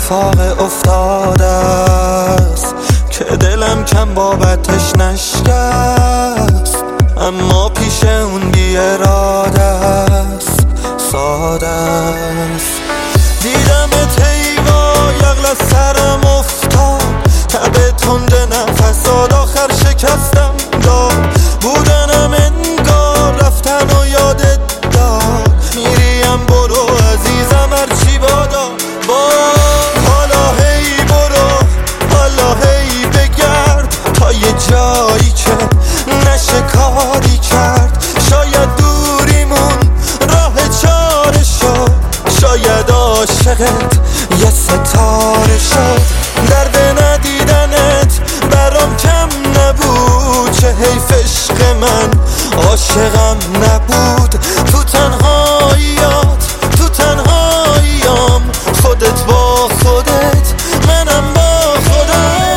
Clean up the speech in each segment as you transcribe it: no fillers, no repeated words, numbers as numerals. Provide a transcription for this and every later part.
اتفاق افتاده است که دلم کم بابتش نشکست، اما پیش اون بی اراده است، ساده است. دیدم تیوا یغل از سرم افتاد، تبه تند نفساد آخر شکستم داد. بودنم انگار رفتن و یادت داد، میریم برو عزیزم هرچی بادا. حالا هی برو، حالا هی بگرد تا یه جایی که نشه کاری کرد. شاید دوریمون راه چاره شد، شاید عاشقت یه ستاره شد. درد ندیدنت برام کم نبود، چه حیف عشق من عاشقم نبود. تو تنهاییات، تو تنهاییام، خودت با خودت، منم با خودم.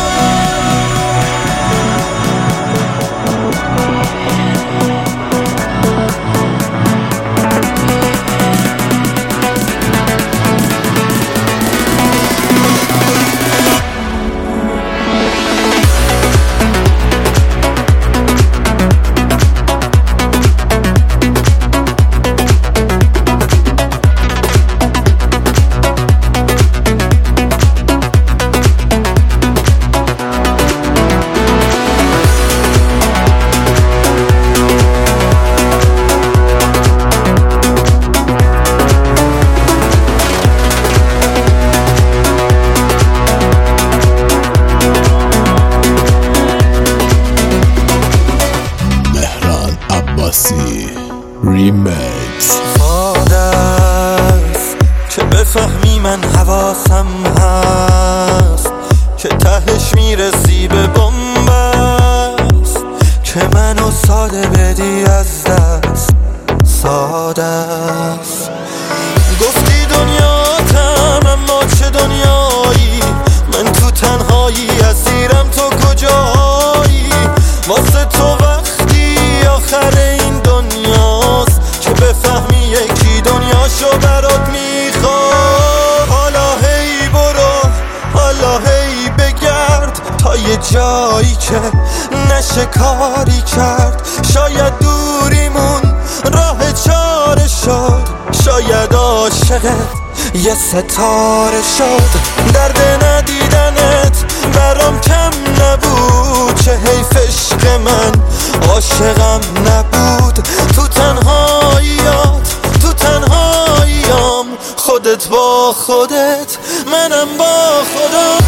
ریمیکس. ساده است که بفهمی من حواسم هست، که تهش میرسی به بنبست، که منو ساده بدی از دست، ساده است. گفتی دنیاتم اما چه دنیایی، من تو تنهایی اسیرم، تو کجایی؟ واسه تو وقتی آخر این دنیاست که بفهمی یکی دنیاشو برات میخواد. حالا هی برو، حالا هی بگرد تا یه جایی که نشه کاری کرد. شاید دوریمون راه چاره شد، شاید عاشقت یه ستاره شد. درد ندیدنت برام کم نبود، چه حیف عشق من عاشقم نبود. تو تنهاییات، تو تنهاییام، خودت با خودت، منم با خودم.